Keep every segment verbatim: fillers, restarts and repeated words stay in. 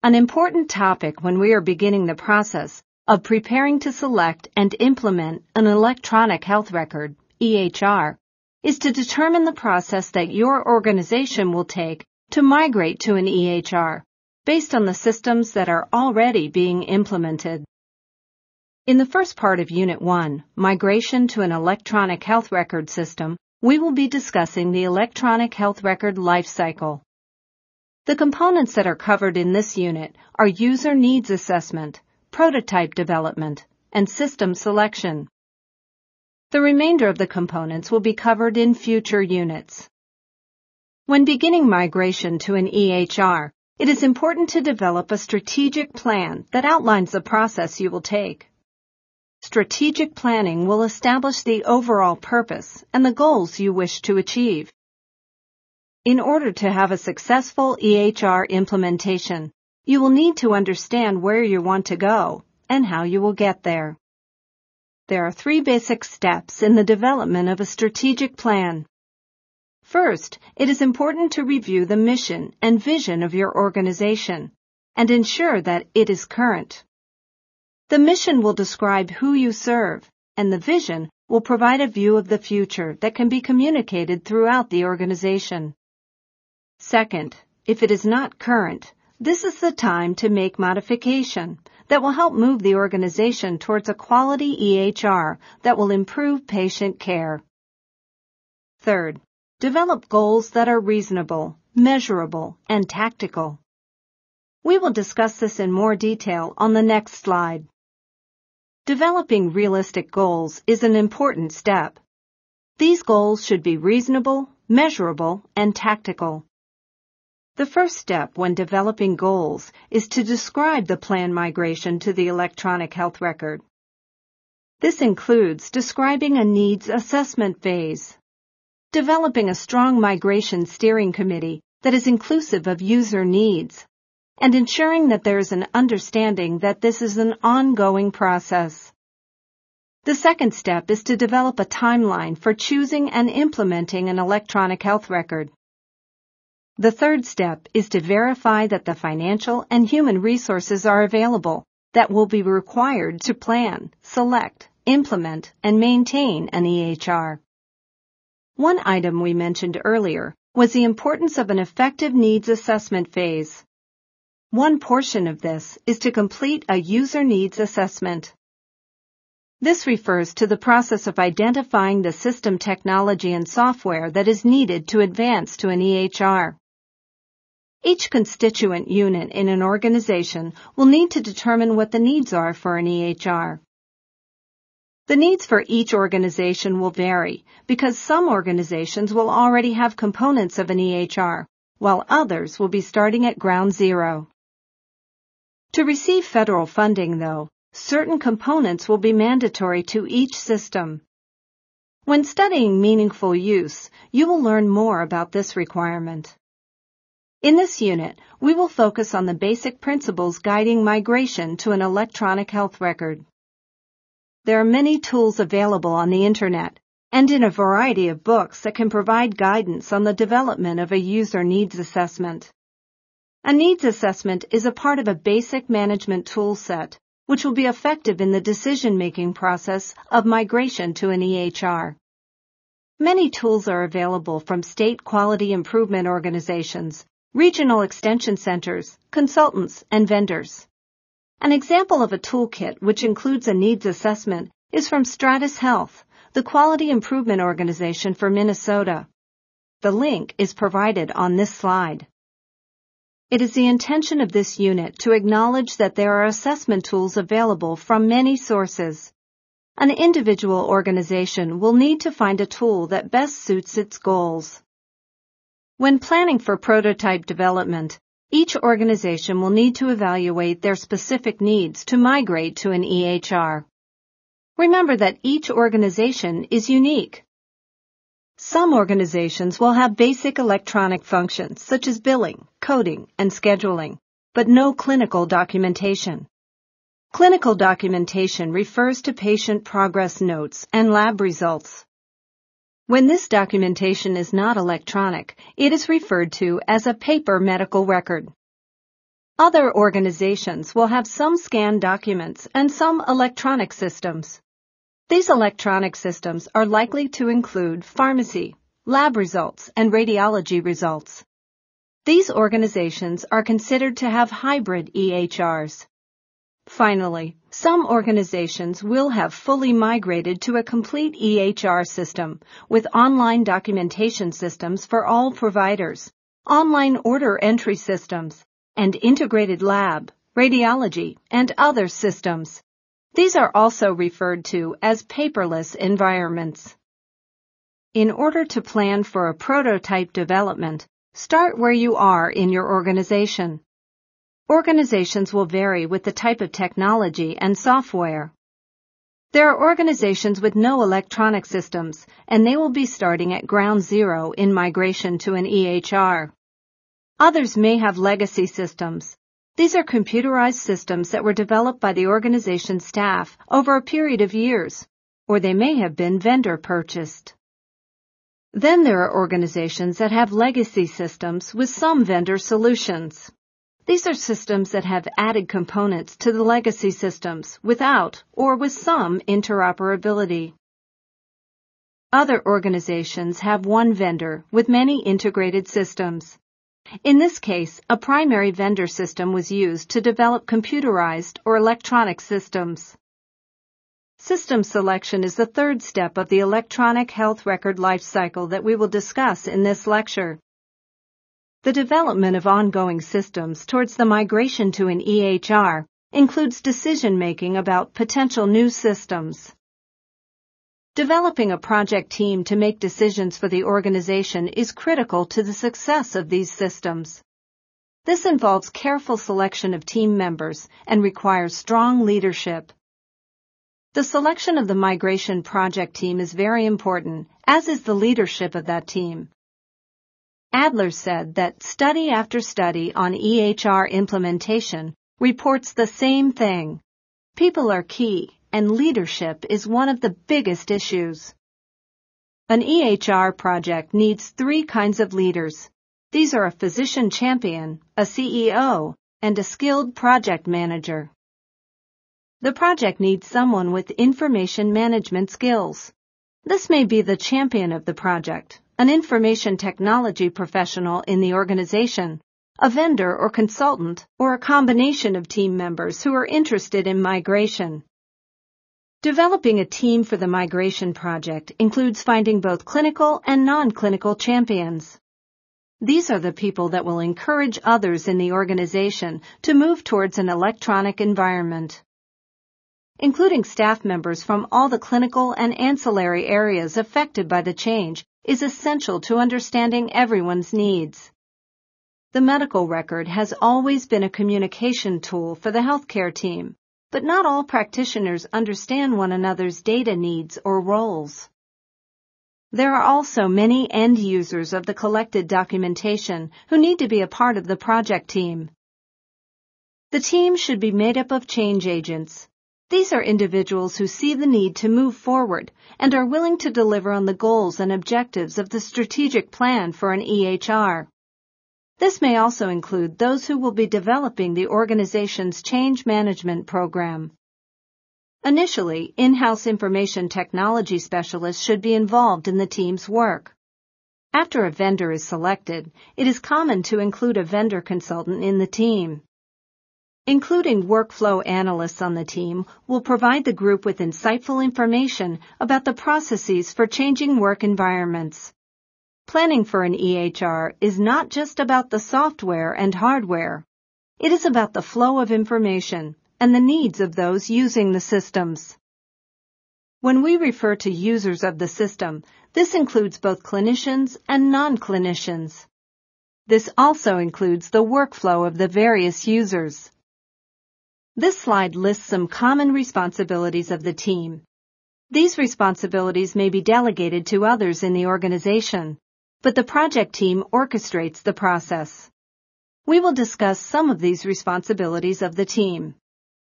An important topic when we are beginning the process of preparing to select and implement an electronic health record, E H R, is to determine the process that your organization will take to migrate to an E H R based on the systems that are already being implemented. In the first part of Unit one, Migration to an Electronic Health Record System, we will be discussing the electronic health record lifecycle. The components that are covered in this unit are user needs assessment, prototype development, and system selection. The remainder of the components will be covered in future units. When beginning migration to an E H R, it is important to develop a strategic plan that outlines the process you will take. Strategic planning will establish the overall purpose and the goals you wish to achieve. In order to have a successful E H R implementation, you will need to understand where you want to go and how you will get there. There are three basic steps in the development of a strategic plan. First, it is important to review the mission and vision of your organization and ensure that it is current. The mission will describe who you serve, and the vision will provide a view of the future that can be communicated throughout the organization. Second, if it is not current, this is the time to make modification that will help move the organization towards a quality E H R that will improve patient care. Third, develop goals that are reasonable, measurable, and tactical. We will discuss this in more detail on the next slide. Developing realistic goals is an important step. These goals should be reasonable, measurable, and tactical. The first step when developing goals is to describe the planned migration to the electronic health record. This includes describing a needs assessment phase, developing a strong migration steering committee that is inclusive of user needs, and ensuring that there is an understanding that this is an ongoing process. The second step is to develop a timeline for choosing and implementing an electronic health record. The third step is to verify that the financial and human resources are available that will be required to plan, select, implement, and maintain an E H R. One item we mentioned earlier was the importance of an effective needs assessment phase. One portion of this is to complete a user needs assessment. This refers to the process of identifying the system technology and software that is needed to advance to an E H R. Each constituent unit in an organization will need to determine what the needs are for an E H R. The needs for each organization will vary because some organizations will already have components of an E H R, while others will be starting at ground zero. To receive federal funding, though, certain components will be mandatory to each system. When studying meaningful use, you will learn more about this requirement. In this unit, we will focus on the basic principles guiding migration to an electronic health record. There are many tools available on the Internet and in a variety of books that can provide guidance on the development of a user needs assessment. A needs assessment is a part of a basic management tool set, which will be effective in the decision-making process of migration to an E H R. Many tools are available from state quality improvement organizations, regional extension centers, consultants, and vendors. An example of a toolkit which includes a needs assessment is from Stratus Health, the quality improvement organization for Minnesota. The link is provided on this slide. It is the intention of this unit to acknowledge that there are assessment tools available from many sources. An individual organization will need to find a tool that best suits its goals. When planning for prototype development, each organization will need to evaluate their specific needs to migrate to an E H R. Remember that each organization is unique. Some organizations will have basic electronic functions such as billing, coding, and scheduling, but no clinical documentation. Clinical documentation refers to patient progress notes and lab results. When this documentation is not electronic, it is referred to as a paper medical record. Other organizations will have some scanned documents and some electronic systems. These electronic systems are likely to include pharmacy, lab results, and radiology results. These organizations are considered to have hybrid E H Rs. Finally, some organizations will have fully migrated to a complete E H R system with online documentation systems for all providers, online order entry systems, and integrated lab, radiology, and other systems. These are also referred to as paperless environments. In order to plan for a prototype development, start where you are in your organization. Organizations will vary with the type of technology and software. There are organizations with no electronic systems, and they will be starting at ground zero in migration to an E H R. Others may have legacy systems. These are computerized systems that were developed by the organization's staff over a period of years, or they may have been vendor purchased. Then there are organizations that have legacy systems with some vendor solutions. These are systems that have added components to the legacy systems without or with some interoperability. Other organizations have one vendor with many integrated systems. In this case, a primary vendor system was used to develop computerized or electronic systems. System selection is the third step of the electronic health record lifecycle that we will discuss in this lecture. The development of ongoing systems towards the migration to an E H R includes decision-making about potential new systems. Developing a project team to make decisions for the organization is critical to the success of these systems. This involves careful selection of team members and requires strong leadership. The selection of the migration project team is very important, as is the leadership of that team. Adler said that study after study on E H R implementation reports the same thing. People are key, and leadership is one of the biggest issues. An E H R project needs three kinds of leaders. These are a physician champion, a C E O, and a skilled project manager. The project needs someone with information management skills. This may be the champion of the project, an information technology professional in the organization, a vendor or consultant, or a combination of team members who are interested in migration. Developing a team for the migration project includes finding both clinical and non-clinical champions. These are the people that will encourage others in the organization to move towards an electronic environment. Including staff members from all the clinical and ancillary areas affected by the change is essential to understanding everyone's needs. The medical record has always been a communication tool for the healthcare team, but not all practitioners understand one another's data needs or roles. There are also many end users of the collected documentation who need to be a part of the project team. The team should be made up of change agents. These are individuals who see the need to move forward and are willing to deliver on the goals and objectives of the strategic plan for an E H R. This may also include those who will be developing the organization's change management program. Initially, in-house information technology specialists should be involved in the team's work. After a vendor is selected, it is common to include a vendor consultant in the team. Including workflow analysts on the team will provide the group with insightful information about the processes for changing work environments. Planning for an E H R is not just about the software and hardware. It is about the flow of information and the needs of those using the systems. When we refer to users of the system, this includes both clinicians and non-clinicians. This also includes the workflow of the various users. This slide lists some common responsibilities of the team. These responsibilities may be delegated to others in the organization, but the project team orchestrates the process. We will discuss some of these responsibilities of the team.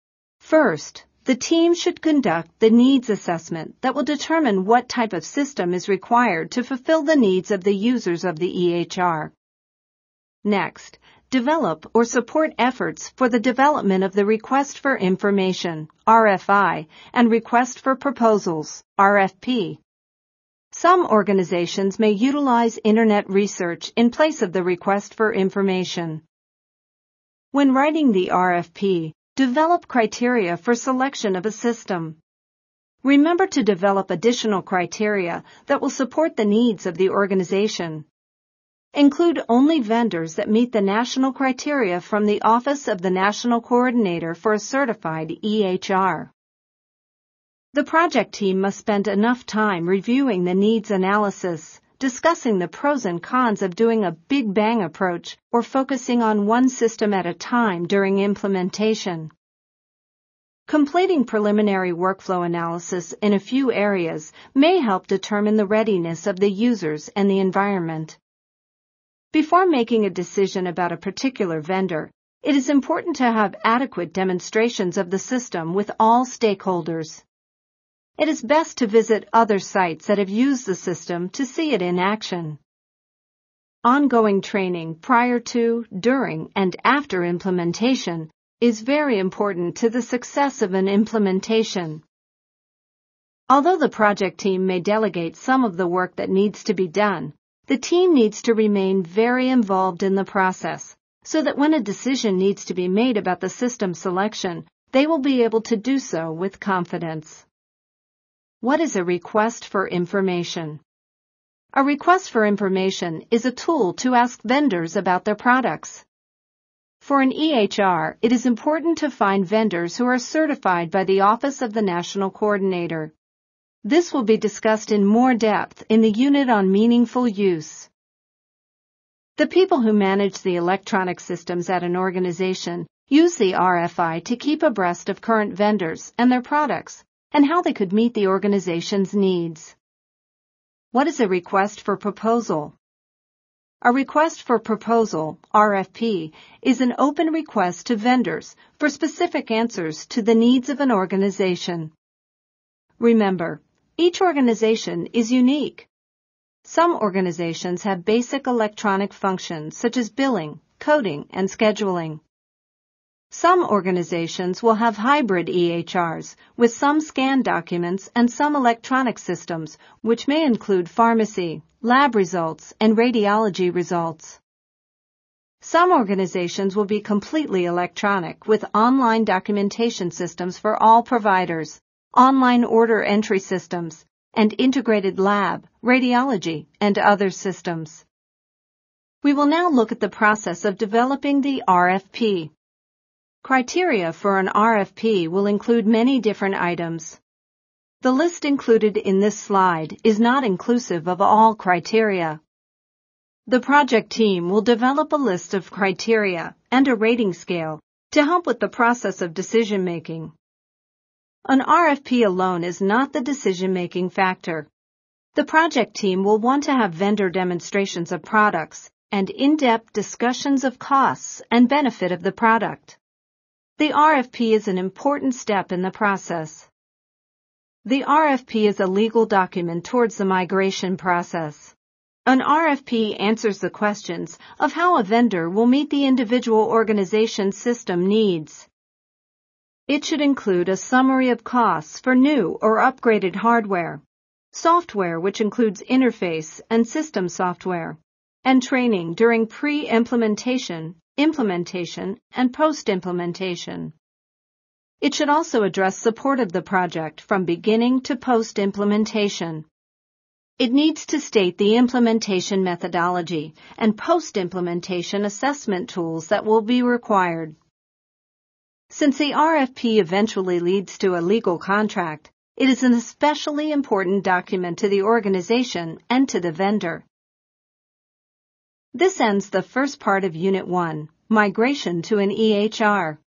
First, the team should conduct the needs assessment that will determine what type of system is required to fulfill the needs of the users of the E H R. Next, develop or support efforts for the development of the Request for Information, R F I, and Request for Proposals, R F P. Some organizations may utilize Internet research in place of the Request for Information. When writing the R F P, develop criteria for selection of a system. Remember to develop additional criteria that will support the needs of the organization. Include only vendors that meet the national criteria from the Office of the National Coordinator for a Certified E H R. The project team must spend enough time reviewing the needs analysis, discussing the pros and cons of doing a Big Bang approach or focusing on one system at a time during implementation. Completing preliminary workflow analysis in a few areas may help determine the readiness of the users and the environment. Before making a decision about a particular vendor, it is important to have adequate demonstrations of the system with all stakeholders. It is best to visit other sites that have used the system to see it in action. Ongoing training prior to, during, and after implementation is very important to the success of an implementation. Although the project team may delegate some of the work that needs to be done, the team needs to remain very involved in the process so that when a decision needs to be made about the system selection, they will be able to do so with confidence. What is a request for information? A request for information is a tool to ask vendors about their products. For an E H R, it is important to find vendors who are certified by the Office of the National Coordinator. This will be discussed in more depth in the unit on meaningful use. The people who manage the electronic systems at an organization use the R F I to keep abreast of current vendors and their products and how they could meet the organization's needs. What is a request for proposal? A request for proposal, R F P, is an open request to vendors for specific answers to the needs of an organization. Remember, each organization is unique. Some organizations have basic electronic functions such as billing, coding, and scheduling. Some organizations will have hybrid E H Rs with some scanned documents and some electronic systems, which may include pharmacy, lab results, and radiology results. Some organizations will be completely electronic with online documentation systems for all providers, online order entry systems, and integrated lab, radiology, and other systems. We will now look at the process of developing the R F P. Criteria for an R F P will include many different items. The list included in this slide is not inclusive of all criteria. The project team will develop a list of criteria and a rating scale to help with the process of decision-making. An R F P alone is not the decision-making factor. The project team will want to have vendor demonstrations of products and in-depth discussions of costs and benefit of the product. The R F P is an important step in the process. The R F P is a legal document towards the migration process. An R F P answers the questions of how a vendor will meet the individual organization's system needs. It should include a summary of costs for new or upgraded hardware, software which includes interface and system software, and training during pre-implementation, implementation, and post-implementation. It should also address support of the project from beginning to post-implementation. It needs to state the implementation methodology and post-implementation assessment tools that will be required. Since the R F P eventually leads to a legal contract, it is an especially important document to the organization and to the vendor. This ends the first part of Unit one, Migration to an E H R.